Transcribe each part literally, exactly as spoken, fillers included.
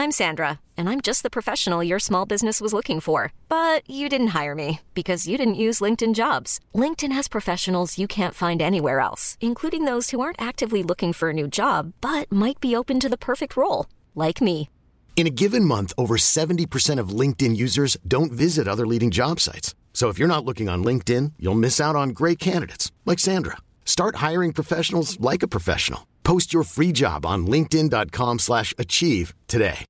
I'm Sandra, and I'm just the professional your small business was looking for. But you didn't hire me because you didn't use LinkedIn Jobs. LinkedIn has professionals you can't find anywhere else, including those who aren't actively looking for a new job, but might be open to the perfect role, like me. In a given month, over seventy percent of LinkedIn users don't visit other leading job sites. So if you're not looking on LinkedIn, you'll miss out on great candidates like Sandra. Start hiring professionals like a professional. Post your free job on linkedin dot com slash achieve today.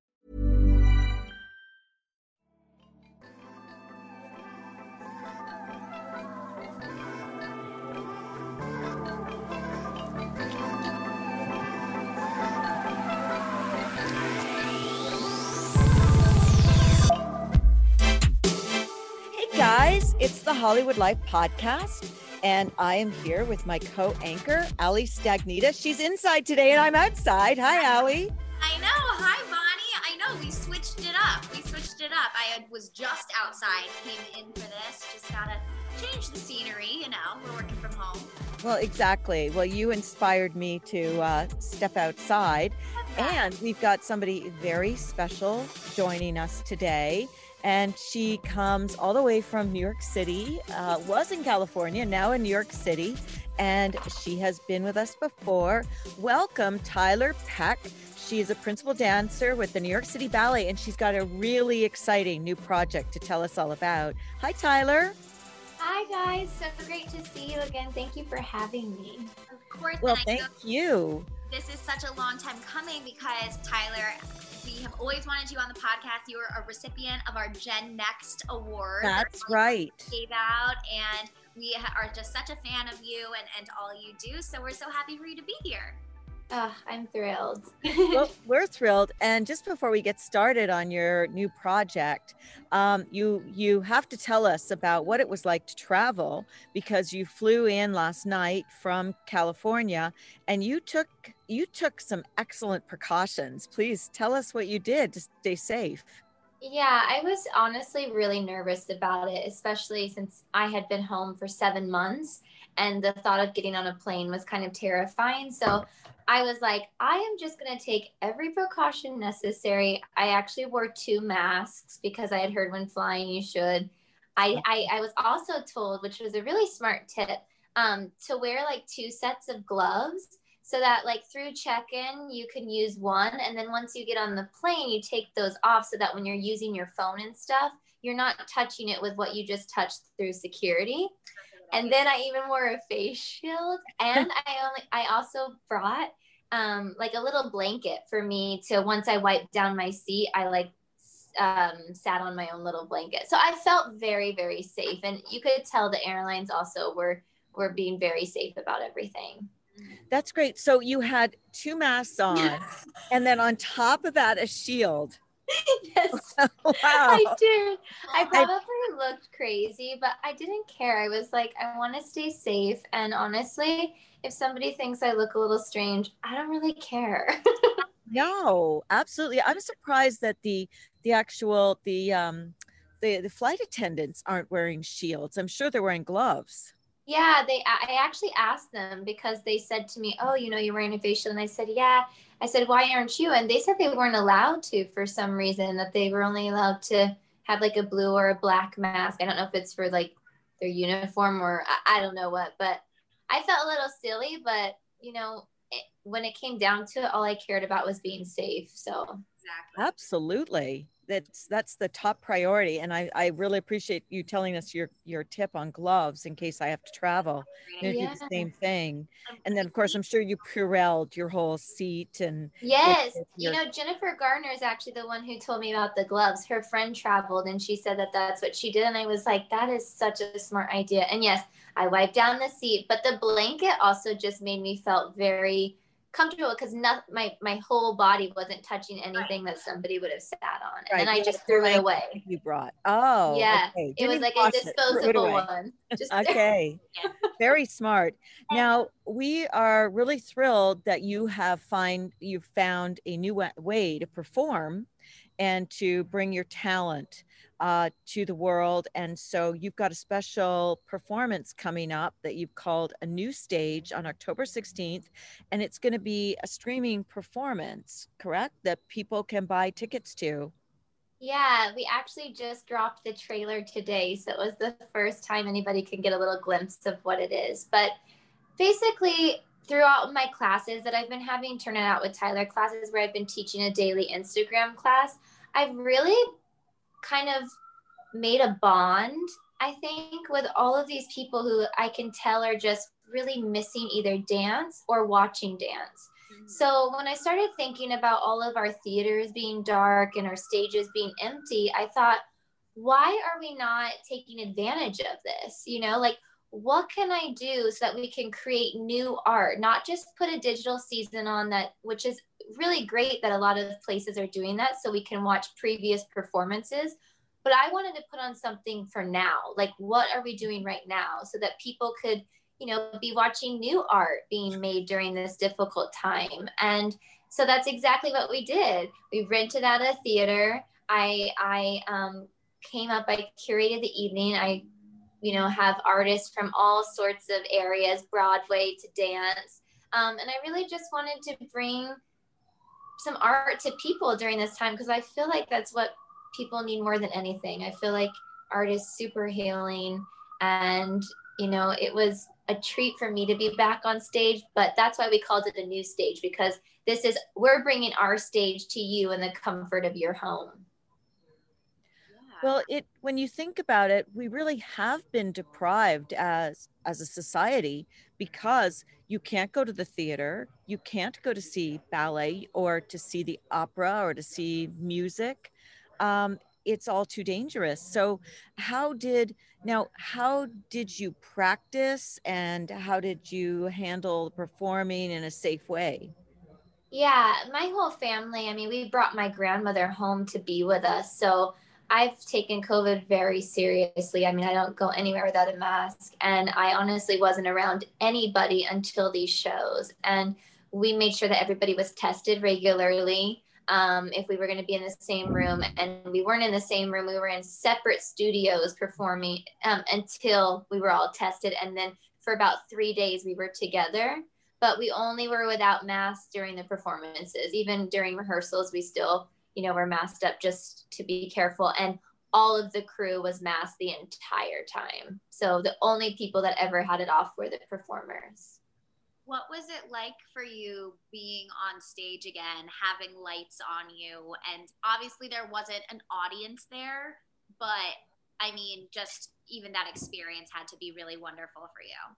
Guys, it's the Hollywood Life podcast, and I am here with my co-anchor, Ali Stagnita. She's inside today, and I'm outside. Hi, Ali. I know. Hi, Bonnie. I know. We switched it up. We switched it up. I was just outside, came in for this. Just gotta change the scenery, you know. We're working from home. Well, exactly. Well, you inspired me to uh, step outside, and we've got somebody very special joining us today. And she comes all the way from New York City, uh, was in California, now in New York City, and she has been with us before. Welcome, Tyler Peck. She is a principal dancer with the New York City Ballet, and she's got a really exciting new project to tell us all about. Hi, Tyler. Hi, guys. So great to see you again. Thank you for having me. Of course. Well, thank you. This is such a long time coming because, Tyler, we have always wanted you on the podcast. You were a recipient of our Gen Next Award. That's right. Gave out, and we are just such a fan of you and, and all you do. So we're so happy for you to be here. Oh, I'm thrilled. Well, we're thrilled. And just before we get started on your new project, um, you you have to tell us about what it was like to travel, because you flew in last night from California, and you took you took some excellent precautions. Please tell us what you did to stay safe. Yeah, I was honestly really nervous about it, especially since I had been home for seven months, and the thought of getting on a plane was kind of terrifying. So I was like, I am just going to take every precaution necessary. I actually wore two masks because I had heard when flying you should. I, I, I was also told, which was a really smart tip, um, to wear like two sets of gloves so that like through check-in, you can use one. And then once you get on the plane, you take those off so that when you're using your phone and stuff, you're not touching it with what you just touched through security. And then I even wore a face shield, and I only, I also brought um, like a little blanket for me to, once I wiped down my seat, I like um, sat on my own little blanket. So I felt very, very safe. And you could tell the airlines also were, were being very safe about everything. That's great. So you had two masks on, and then on top of that, a shield. Yes, wow. I did. I probably looked crazy, but I didn't care. I was like, I want to stay safe. And honestly, if somebody thinks I look a little strange, I don't really care. No, absolutely. I'm surprised that the the actual the um the the flight attendants aren't wearing shields. I'm sure they're wearing gloves. Yeah, they. I actually asked them because they said to me, "Oh, you know, you're wearing a face shield," and I said, "Yeah." I said, "Why aren't you?" And they said they weren't allowed to for some reason, that they were only allowed to have like a blue or a black mask. I don't know if it's for like their uniform or I, I don't know what, but I felt a little silly, but you know, it, when it came down to it, all I cared about was being safe. So exactly. Absolutely. That's that's the top priority. And I, I really appreciate you telling us your, your tip on gloves in case I have to travel. I'm gonna Yeah. do the same thing. And then of course I'm sure you Purelled your whole seat and yes, with you your- know, Jennifer Garner is actually the one who told me about the gloves. Her friend traveled and she said that that's what she did. And I was like, that is such a smart idea. And yes, I wiped down the seat, but the blanket also just made me felt very comfortable because not my my whole body wasn't touching anything that somebody would have sat on, and Right, then I you had just a threw it blanket away. you brought. Oh, Yeah, okay. it was Didn't like a wash it, threw it disposable away. one. Just Okay. Very smart. Now we are really thrilled that you have find you found a new wa- way to perform and to bring your talent. uh, to the world. And so you've got a special performance coming up that you've called A New Stage on October sixteenth. And it's going to be a streaming performance, correct? That people can buy tickets to. Yeah, we actually just dropped the trailer today. So it was the first time anybody can get a little glimpse of what it is. But basically, throughout my classes that I've been having, Turn It Out with Tyler classes where I've been teaching a daily Instagram class, I've really kind of made a bond, I think, with all of these people who I can tell are just really missing either dance or watching dance. Mm-hmm. So when I started thinking about all of our theaters being dark and our stages being empty, I thought, why are we not taking advantage of this? You know, like, what can I do so that we can create new art, not just put a digital season on that, which is really great that a lot of places are doing that so we can watch previous performances. But I wanted to put on something for now. Like, what are we doing right now so that people could, you know, be watching new art being made during this difficult time? And so that's exactly what we did. We rented out a theater. I, I um, came up, I curated the evening. I you know, have artists from all sorts of areas, Broadway to dance. Um, and I really just wanted to bring some art to people during this time because I feel like that's what people need more than anything. I feel like art is super healing. And, you know, it was a treat for me to be back on stage, but that's why we called it A New Stage, because this is, we're bringing our stage to you in the comfort of your home. Well, it when you think about it, we really have been deprived as as a society because you can't go to the theater, you can't go to see ballet or to see the opera or to see music. Um, it's all too dangerous. So how did now how did you practice and how did you handle performing in a safe way? Yeah, my whole family, I mean, we brought my grandmother home to be with us. So I've taken COVID very seriously. I mean, I don't go anywhere without a mask. And I honestly wasn't around anybody until these shows. And we made sure that everybody was tested regularly um, if we were going to be in the same room. And we weren't in the same room. We were in separate studios performing um, until we were all tested. And then for about three days, we were together. But we only were without masks during the performances. Even during rehearsals, we still you know, we're masked up just to be careful. And all of the crew was masked the entire time. So the only people that ever had it off were the performers. What was it like for you being on stage again, having lights on you? And obviously there wasn't an audience there, but I mean, just even that experience had to be really wonderful for you.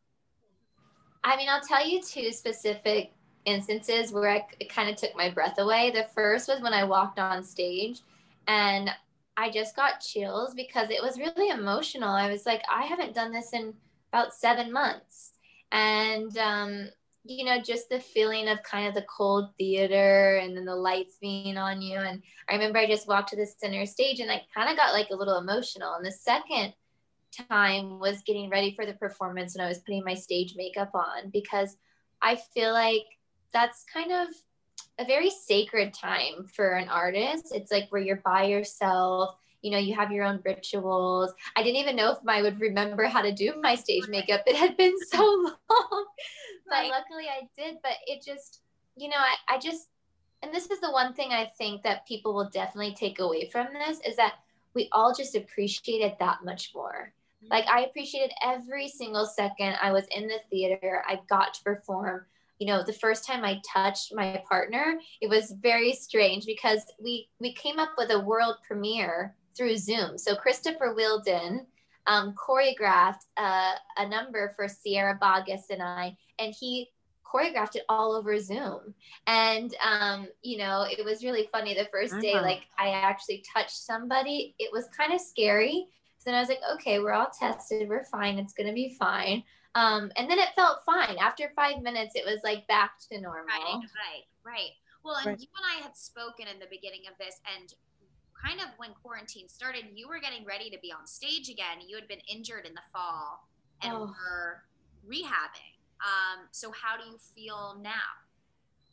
I mean, I'll tell you two specific instances where I, it kind of took my breath away. The first was when I walked on stage and I just got chills because it was really emotional. I was like, I haven't done this in about seven months. And, um, you know, just the feeling of kind of the cold theater and then the lights being on you. And I remember I just walked to the center stage and I kind of got like a little emotional. And the second time was getting ready for the performance when I was putting my stage makeup on, because I feel like that's kind of a very sacred time for an artist. It's like where you're by yourself, you know, you have your own rituals. I didn't even know if I would remember how to do my stage makeup. It had been so long, but right. Luckily I did. But it just, you know, I, I just, and this is the one thing I think that people will definitely take away from this is that we all just appreciate it that much more. Mm-hmm. Like I appreciated every single second I was in the theater. I got to perform. You know, the first time I touched my partner, it was very strange because we we came up with a world premiere through Zoom. So Christopher Wilden um, choreographed uh, a number for Sierra Boggess and I, and he choreographed it all over Zoom. And, um, you know, it was really funny the first day, like I actually touched somebody. It was kind of scary. So then I was like, okay, we're all tested. We're fine. It's going to be fine. Um, and then it felt fine. After five minutes, it was like back to normal. Right, right, right. Well, and Right. you and I had spoken in the beginning of this, and kind of when quarantine started, you were getting ready to be on stage again. You had been injured in the fall and Oh. were rehabbing. Um, so how do you feel now?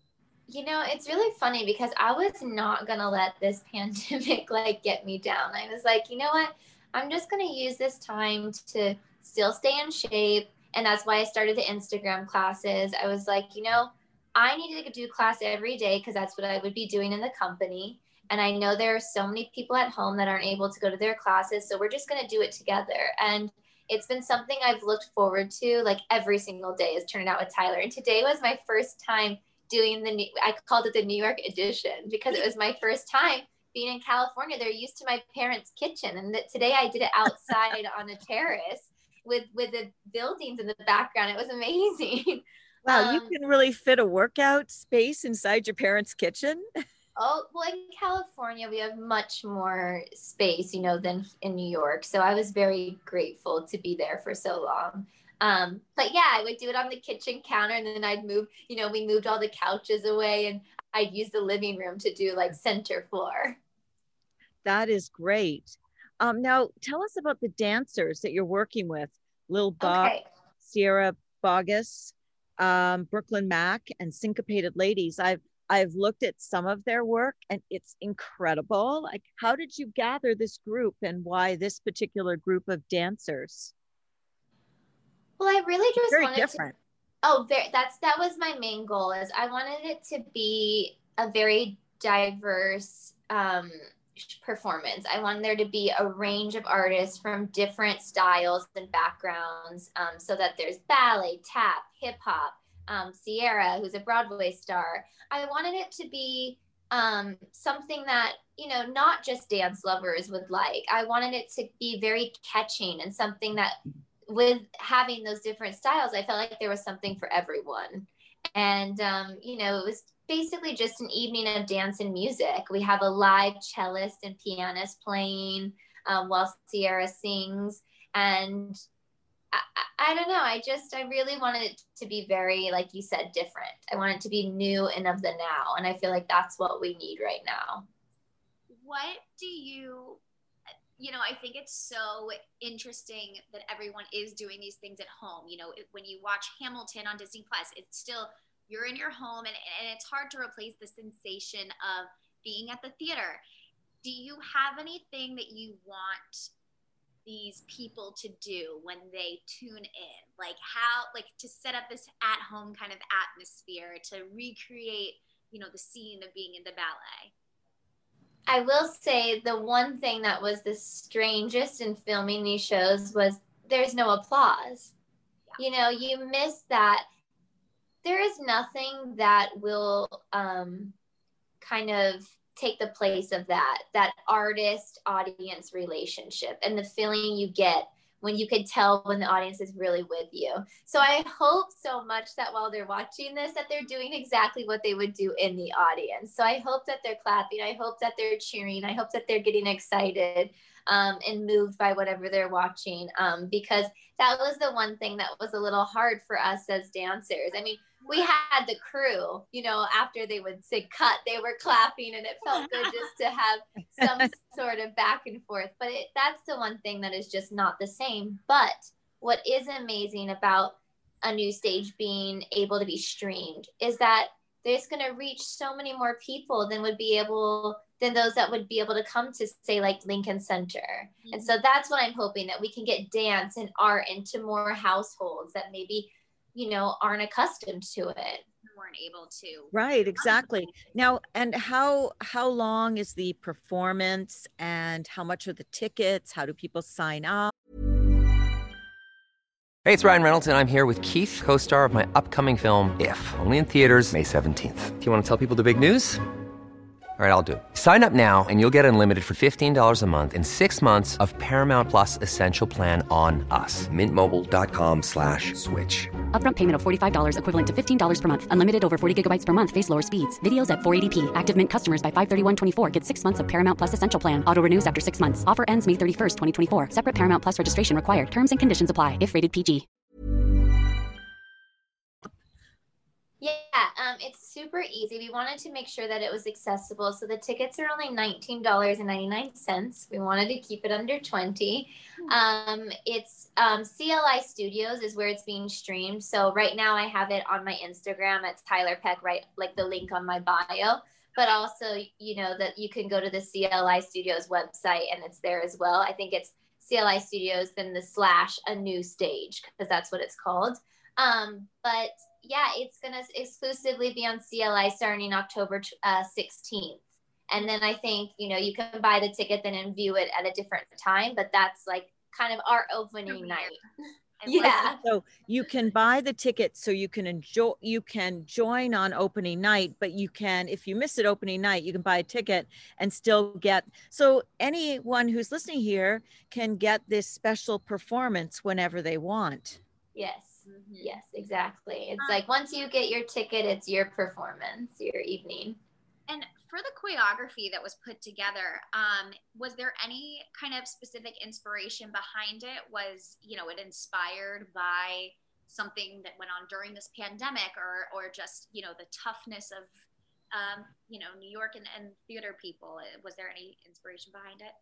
You know, it's really funny because I was not going to let this pandemic like get me down. I was like, you know what? I'm just going to use this time to still stay in shape. And that's why I started the Instagram classes. I was like, you know, I needed to do class every day because that's what I would be doing in the company. And I know there are so many people at home that aren't able to go to their classes. So we're just going to do it together. And it's been something I've looked forward to like every single day is turning out with Tyler. And today was my first time doing the new, I called it the New York edition because it was my first time being in California. They're used to my parents' kitchen. And that today I did it outside on a terrace with, with the buildings in the background. It was amazing. Wow, Um, you can really fit a workout space inside your parents' kitchen. Oh, well, in California, we have much more space, you know, than in New York. So I was very grateful to be there for so long. Um, but yeah, I would do it on the kitchen counter and then I'd move, you know, we moved all the couches away and I'd use the living room to do like center floor. That is great. Um, now, tell us about the dancers that you're working with. Lil Bach, Okay. Sierra Bogus, um, Brooklyn Mac, and Syncopated Ladies. I've I've looked at some of their work and it's incredible. Like, how did you gather this group and why this particular group of dancers? Well, I really just Very wanted different. to, oh, very, that's, that was my main goal is I wanted it to be a very diverse, um, performance. I wanted there to be a range of artists from different styles and backgrounds, um, so that there's ballet, tap, hip hop, um, Sierra, who's a Broadway star. I wanted it to be um, something that, you know, not just dance lovers would like. I wanted it to be very catching and something that with having those different styles, I felt like there was something for everyone. And, um, you know, it was basically just an evening of dance and music. We have a live cellist and pianist playing um, while Sierra sings. And I, I, I don't know, I just, I really wanted it to be very, like you said, different. I want it to be new and of the now. And I feel like that's what we need right now. What do you, you know, I think it's so interesting that everyone is doing these things at home. You know, it, when you watch Hamilton on Disney Plus, it's still, you're in your home and, and it's hard to replace the sensation of being at the theater. Do you have anything that you want these people to do when they tune in? Like how, like to set up this at home kind of atmosphere to recreate, you know, the scene of being in the ballet? I will say the one thing that was the strangest in filming these shows was there's no applause. Yeah. You know, you miss that. There is nothing that will um, kind of take the place of that, that artist audience relationship and the feeling you get when you can tell when the audience is really with you. So I hope so much that while they're watching this, that they're doing exactly what they would do in the audience. So I hope that they're clapping. I hope that they're cheering. I hope that they're getting excited um, and moved by whatever they're watching, um, because that was the one thing that was a little hard for us as dancers. I mean, we had the crew, you know, after they would say cut, they were clapping, and it felt good just to have some sort of back and forth. But it, that's the one thing that is just not the same. But what is amazing about a new stage being able to be streamed is that there's going to reach so many more people than would be able, than those that would be able to come to, say, like Lincoln Center. Mm-hmm. And so that's what I'm hoping, that we can get dance and art into more households that maybe, you know, aren't accustomed to it. Weren't able to. Right, exactly. Now, and how how long is the performance and how much are the tickets? How do people sign up? Hey, it's Ryan Reynolds, and I'm here with Keith, co-star of my upcoming film, If, only in theaters May seventeenth. Do you want to tell people the big news? All right, I'll do it. Sign up now and you'll get unlimited for fifteen dollars a month and six months of Paramount Plus Essential Plan on us. Mint Mobile dot com slash switch. Upfront payment of forty-five dollars equivalent to fifteen dollars per month. Unlimited over forty gigabytes per month. Face lower speeds. Videos at four eighty p. Active Mint customers by five thirty-one twenty-four get six months of Paramount Plus Essential Plan. Auto renews after six months. Offer ends May thirty-first, twenty twenty-four. Separate Paramount Plus registration required. Terms and conditions apply if rated P G. Yeah, um, it's super easy. We wanted to make sure that it was accessible. So the tickets are only nineteen dollars and ninety-nine cents. We wanted to keep it under twenty. Um, it's um, C L I Studios is where it's being streamed. So right now I have it on my Instagram. It's Tyler Peck, right? Like the link on my bio. But also, you know, that you can go to the C L I Studios website and it's there as well. I think it's C L I Studios, then the slash a new stage, because that's what it's called. Um, but yeah, it's going to exclusively be on C L I starting October uh, sixteenth. And then I think, you know, you can buy the ticket then and view it at a different time, but that's like kind of our opening night. Yeah. So you can buy the ticket so you can enjoy, you can join on opening night, but you can, if you miss it opening night, you can buy a ticket and still get, so anyone who's listening here can get this special performance whenever they want. Yes. Yes, exactly. It's like once you get your ticket, it's your performance, your evening. And for the choreography that was put together, um, was there any kind of specific inspiration behind it? Was, you know, it inspired by something that went on during this pandemic, or or just, you know, the toughness of, um, you know, New York and, and theater people? Was there any inspiration behind it?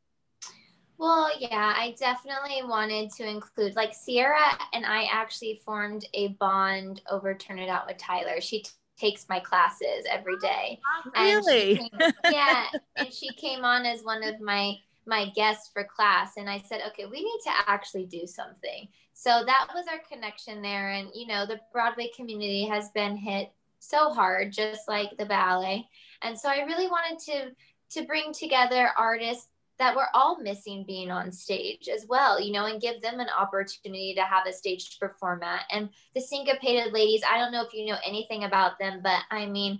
Well, yeah, I definitely wanted to include, like, Sierra and I actually formed a bond over Turn It Out with Tyler. She t- takes my classes every day. Really? And she came, yeah, and she came on as one of my my guests for class, and I said, okay, we need to actually do something. So that was our connection there. And, you know, the Broadway community has been hit so hard, just like the ballet. And so I really wanted to to bring together artists that we're all missing being on stage as well, you know, and give them an opportunity to have a stage to perform at. And the Syncopated Ladies, I don't know if you know anything about them, but I mean,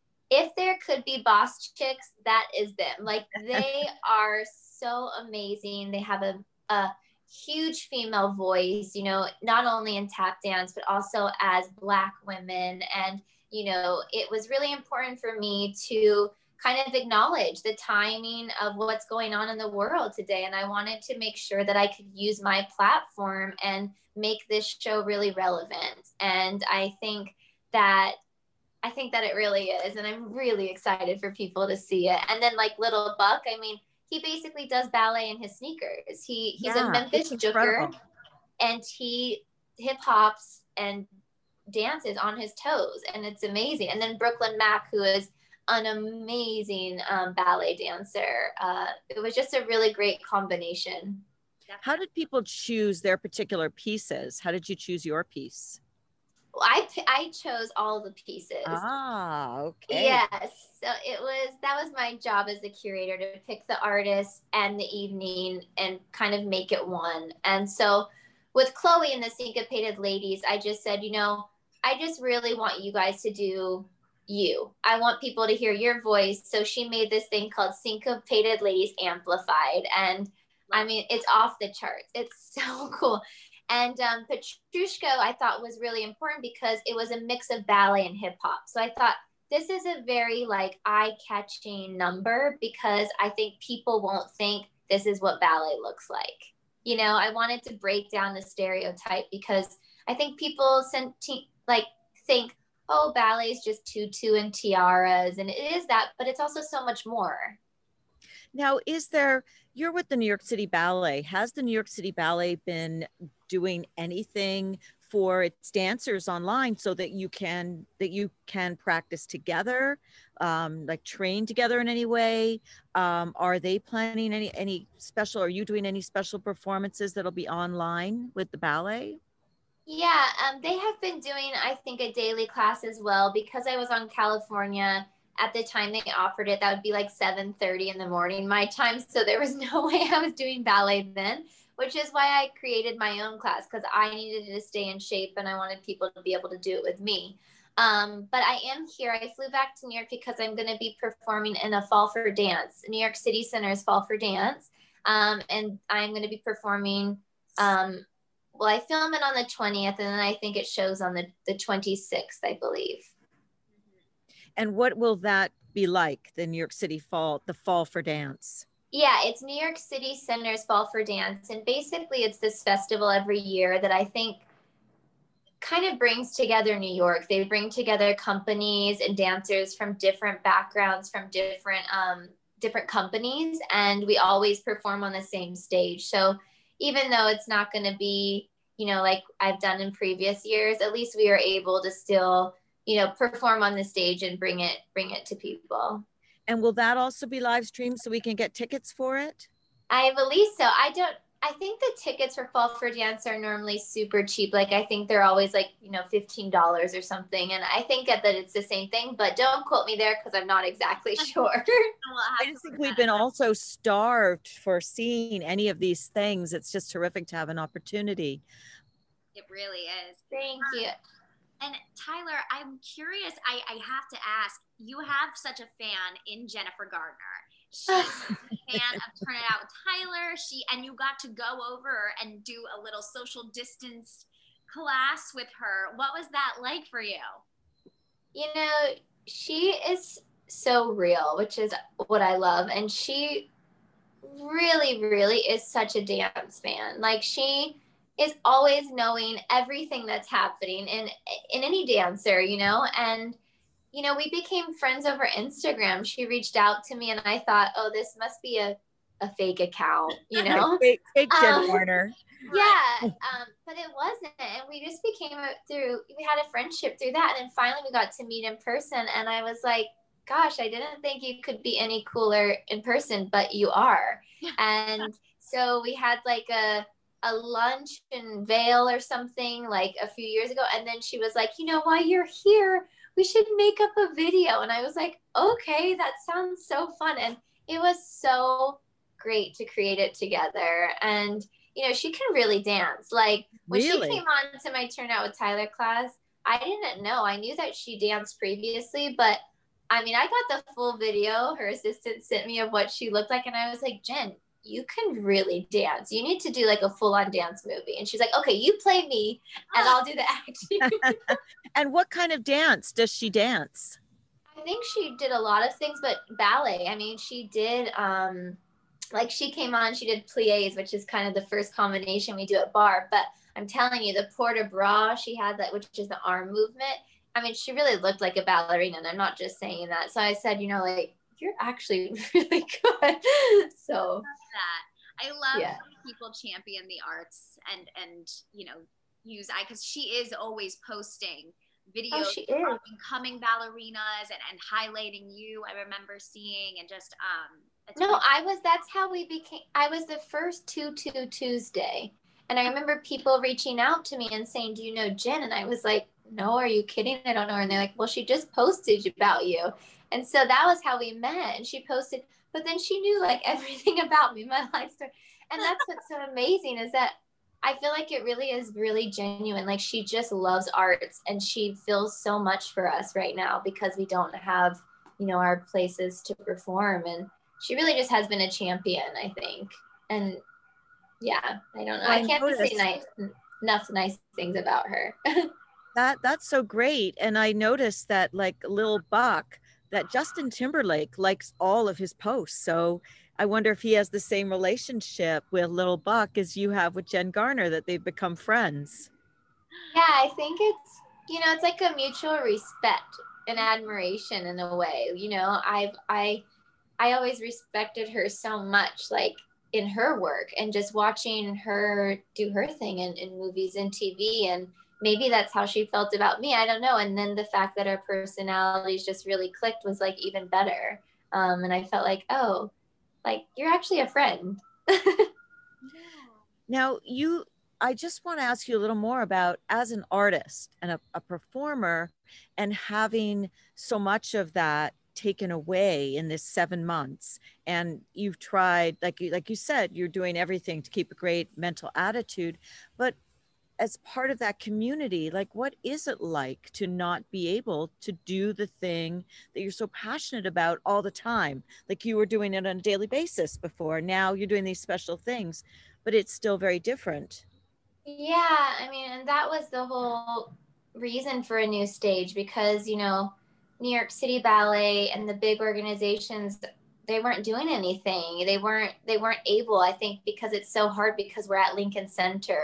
if there could be boss chicks, that is them. Like, they are so amazing. They have a, a huge female voice, you know, not only in tap dance, but also as Black women. And, you know, it was really important for me to kind of acknowledge the timing of what's going on in the world today. And I wanted to make sure that I could use my platform and make this show really relevant. And I think that, I think that it really is. And I'm really excited for people to see it. And then, like, Little Buck, I mean, he basically does ballet in his sneakers. He He's Yeah, a Memphis Jooker, and he hip hops and dances on his toes. And it's amazing. And then Brooklyn Mack, who is an amazing um, ballet dancer. Uh, it was just a really great combination. How did people choose their particular pieces? How did you choose your piece? Well, I, I chose all the pieces. Ah, okay. Yes. So it was, that was my job as the curator, to pick the artist and the evening and kind of make it one. And so with Chloe and the Syncopated Ladies, I just said, you know, I just really want you guys to do you. I want people to hear your voice. So she made this thing called Syncopated Ladies Amplified. And I mean, it's off the charts. It's so cool. And um, Petrushka, I thought, was really important because it was a mix of ballet and hip hop. So I thought this is a very like eye-catching number, because I think people won't think this is what ballet looks like. You know, I wanted to break down the stereotype, because I think people sent like think, oh, ballet is just tutu and tiaras, and it is that, but it's also so much more. Now, is there, you're with the New York City Ballet. Has the New York City Ballet been doing anything for its dancers online so that you can, that you can practice together, um, like train together in any way? Um, are they planning any, any special, are you doing any special performances that'll be online with the ballet? Yeah, um, they have been doing, I think, a daily class as well, because I was on California at the time they offered it. That would be like seven thirty in the morning my time. So there was no way I was doing ballet then, which is why I created my own class, because I needed to stay in shape and I wanted people to be able to do it with me. Um, but I am here. I flew back to New York because I'm going to be performing in a Fall for Dance, New York City Center's Fall for Dance. Um, and I'm going to be performing um, Well, I film it on the twentieth, and then I think it shows on the, the twenty-sixth, I believe. And what will that be like, the New York City Fall, the Fall for Dance? Yeah, it's New York City Center's Fall for Dance. And basically it's this festival every year that I think kind of brings together New York. They bring together companies and dancers from different backgrounds, from different um, different companies, and we always perform on the same stage. So even though it's not going to be, you know, like I've done in previous years, at least we are able to still, you know, perform on the stage and bring it bring it to people. And will that also be live streamed so we can get tickets for it? I believe so. I don't, I think the tickets for Fall for Dance are normally super cheap. Like I think they're always like, you know, fifteen dollars or something. And I think that, that it's the same thing, but don't quote me there because I'm not exactly sure. I just think we've been also starved for seeing any of these things. It's just terrific to have an opportunity. It really is. Thank you. And Tyler, I'm curious, I, I have to ask, you have such a fan in Jennifer Gardner. She's a fan of Turn It Out with Tyler. She and you got to go over and do a little social distance class with her. What was that like for you? You know, she is so real, which is what I love. And she really, really is such a dance fan. Like she is always knowing everything that's happening in in any dancer, you know, and you know, we became friends over Instagram. She reached out to me and I thought, oh, this must be a, a fake account, you know? fake, fake Jen um, Garner. Yeah, um, but it wasn't. And we just became a, through, we had a friendship through that. And then finally we got to meet in person. And I was like, gosh, I didn't think you could be any cooler in person, but you are. And so we had like a, a lunch in Vail or something like a few years ago. And then she was like, you know, while you're here, we should make up a video. And I was like, okay, that sounds so fun. And it was so great to create it together. And, you know, she can really dance. Like when Really? she came on to my Turn Out with Tyler class, I didn't know. I knew that she danced previously, but I mean, I got the full video. Her assistant sent me of what she looked like. And I was like, Jen, you can really dance. You need to do like a full-on dance movie. And she's like, okay, you play me and I'll do the acting. And what kind of dance does she dance? I think she did a lot of things, but ballet. I mean, she did, um, like she came on, she did pliés, which is kind of the first combination we do at bar. But I'm telling you, the port de bras, she had that, which is the arm movement. I mean, she really looked like a ballerina, and I'm not just saying that. So I said, you know, like, you're actually really good. So that. I love Yeah. when people champion the arts and, and, you know, use I, cause she is always posting videos Oh, she of is. incoming ballerinas and, and highlighting you. I remember seeing and just, um, it's No, really- I was, that's how we became, I was the first two two Tuesday. And I remember people reaching out to me and saying, do you know Jen? And I was like, no, are you kidding? I don't know her. And they're like, well, she just posted about you. And so that was how we met. And she posted, but then she knew like everything about me, my life story. And that's what's so amazing is that I feel like it really is really genuine. Like she just loves arts and she feels so much for us right now because we don't have, you know, our places to perform. And she really just has been a champion, I think. And yeah, I don't know. I I can't noticed- say nice, enough nice things about her. That that's so great. And I noticed that like Lil Buck, that Justin Timberlake likes all of his posts. So I wonder if he has the same relationship with Lil Buck as you have with Jen Garner, that they've become friends. Yeah, I think it's, you know, it's like a mutual respect and admiration in a way. You know, I've, I, I always respected her so much, like in her work and just watching her do her thing in, in movies and T V. And maybe that's how she felt about me. I don't know. And then the fact that our personalities just really clicked was like even better. Um, and I felt like, oh, like you're actually a friend. Now you, I just want to ask you a little more about as an artist and a, a performer and having so much of that taken away in this seven months. And you've tried, like you, like you said, you're doing everything to keep a great mental attitude, but as part of that community, like what is it like to not be able to do the thing that you're so passionate about all the time? Like you were doing it on a daily basis before, now you're doing these special things, but it's still very different. Yeah, I mean, and that was the whole reason for a new stage because, you know, New York City Ballet and the big organizations, they weren't doing anything. They weren't, they weren't able, I think, because it's so hard because we're at Lincoln Center.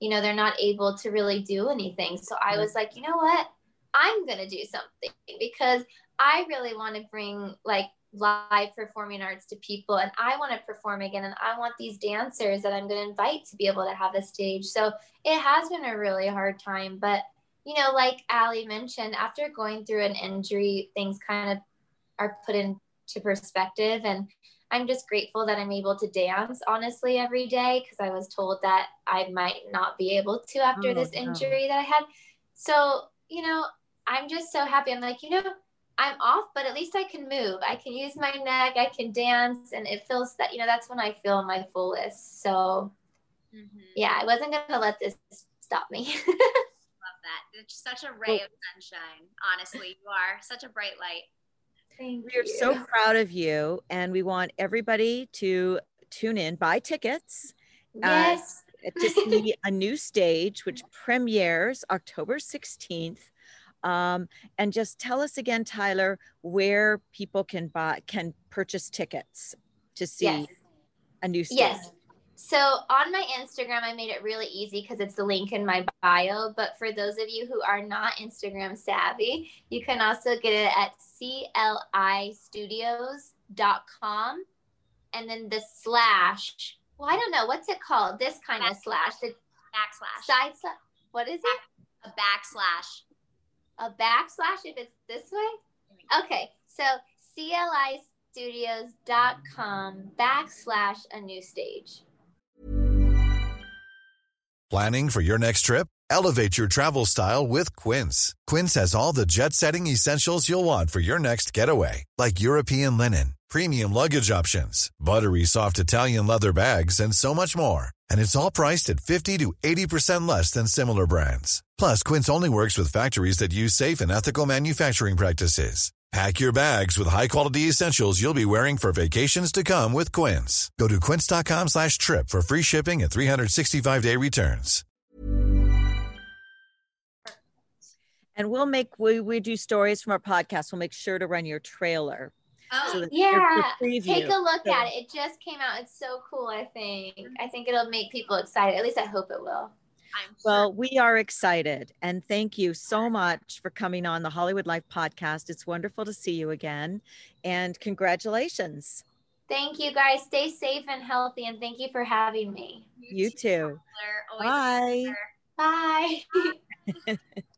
you know, they're not able to really do anything. So I was like, you know what? I'm going to do something because I really want to bring like live performing arts to people, and I want to perform again, and I want these dancers that I'm going to invite to be able to have a stage. So it has been a really hard time, but you know, like Allie mentioned, after going through an injury, things kind of are put into perspective, and I'm just grateful that I'm able to dance honestly every day, because I was told that I might not be able to after Oh, this no. injury that I had. So, you know, I'm just so happy. I'm like, you know, I'm off, but at least I can move. I can use my neck. I can dance. And it feels that, you know, that's when I feel my fullest. So Mm-hmm. yeah, I wasn't going to let this stop me. Love that. It's such a ray of sunshine. Honestly, you are such a bright light. Thank We're you. so proud of you, and we want everybody to tune in, buy tickets. Yes. Uh, to see a new stage, which premieres October sixteenth. Um, and just tell us again, Tyler, where people can buy, can purchase tickets to see Yes. a new stage. Yes. So on my Instagram, I made it really easy because it's the link in my bio. But for those of you who are not Instagram savvy, you can also get it at C L I studios dot com. And then the slash, well, I don't know, what's it called? This kind of slash. The Backslash. side slash. What is it? A backslash. A backslash if it's this way? Okay. So C L I studios dot com backslash a new stage. Planning for your next trip? Elevate your travel style with Quince. Quince has all the jet-setting essentials you'll want for your next getaway, like European linen, premium luggage options, buttery soft Italian leather bags, and so much more. And it's all priced at fifty to eighty percent less than similar brands. Plus, Quince only works with factories that use safe and ethical manufacturing practices. Pack your bags with high-quality essentials you'll be wearing for vacations to come with Quince. Go to quince.com slash trip for free shipping and three sixty-five day returns. And we'll make, we, we do stories from our podcast. We'll make sure to run your trailer. Oh, So that- Yeah, your preview. take a look So- at it. It just came out. It's so cool, I think. I think it'll make people excited. At least I hope it will. I'm sure. Well, we are excited, and thank you so much for coming on the Hollywood Life podcast. It's wonderful to see you again, and congratulations. Thank you, guys. Stay safe and healthy, and thank you for having me. You too. Tyler. Always a Bye. pleasure. Bye.